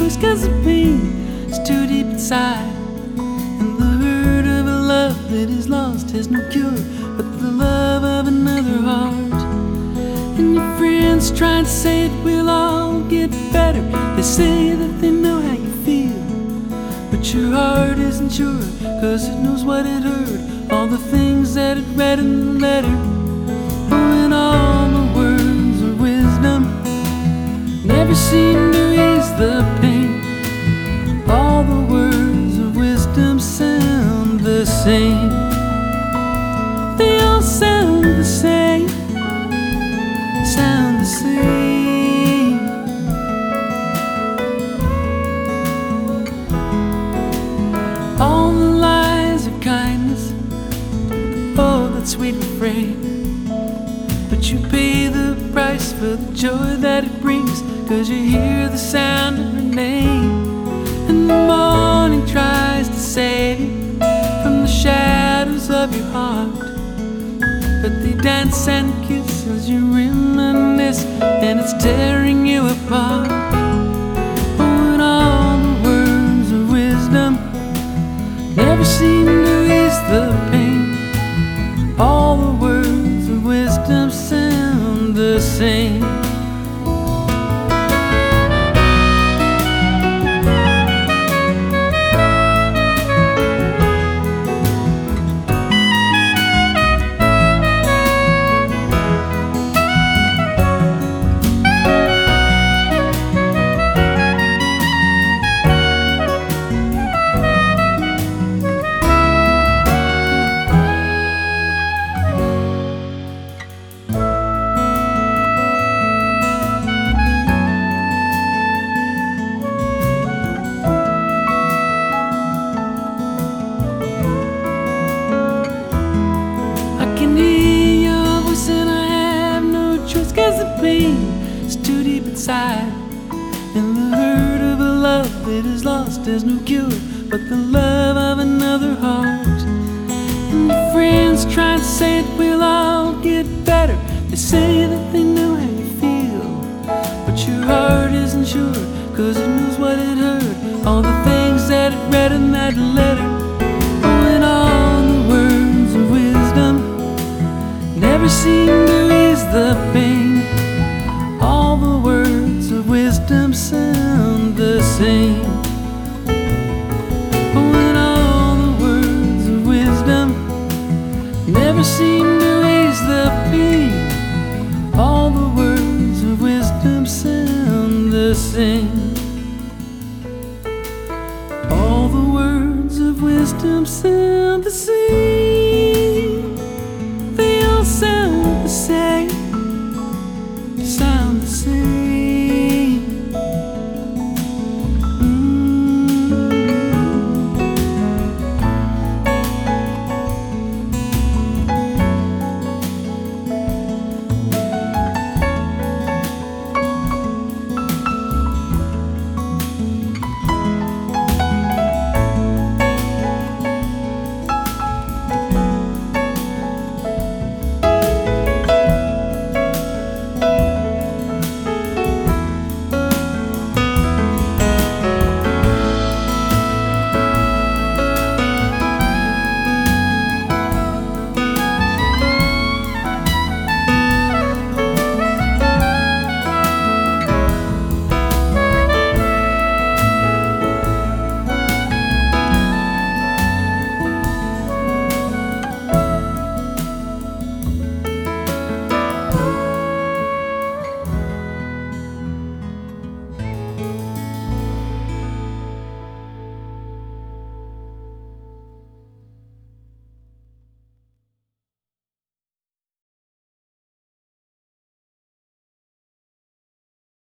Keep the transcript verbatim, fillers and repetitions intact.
choice, 'cause the pain is too deep inside. And the hurt of a love that is lost has no cure but the love of another heart. And your friends try to say it will all get better. They say that they know how you feel, but your heart isn't sure, 'cause it knows what it heard, all the things that it read in the letter. Oh, and all the words of wisdom never seem to ease the pain. All the words of wisdom sound the same. They all sound the same, sound the same. All the lies of kindness, oh, that sweet refrain. But you pay the price for the joy that it brings, 'cause you hear the sound of her name. And the morning tries to save you from the shadows of your heart, but they dance and kiss as you reminisce, and it's tearing you apart. Oh, and all the words of wisdom never seem to ease the pain. All the words of wisdom sound the same. It's too deep inside, and the hurt of a love that is lost has no cure but the love of another heart. And your friends try to say it will all get better. They say that they know how you feel, but your heart isn't sure, 'cause it knows what it heard, all the things that it read in that letter. Oh, and all the words of wisdom never seem to ease the pain. All the words of wisdom sound the same. Oh, and all the words of wisdom never seem to ease the pain. All the words of wisdom sound the same. All the words of wisdom sound the same.